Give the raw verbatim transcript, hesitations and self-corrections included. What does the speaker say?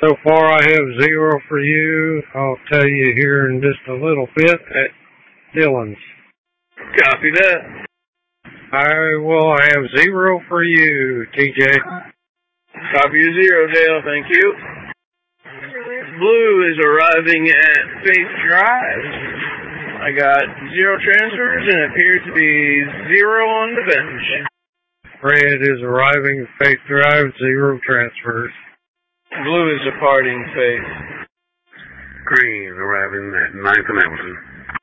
So far I have zero for you. I'll tell you here in just a little bit at Dylan's. Copy that. I will have zero for you, T J. Copy your zero, Dale. Thank you. Blue is arriving at Faith Drive. I got zero transfers and it appears to be zero on the bench. Red is arriving at Faith Drive, zero transfers. Blue is departing Faith. Green is arriving at ninth and Hamilton.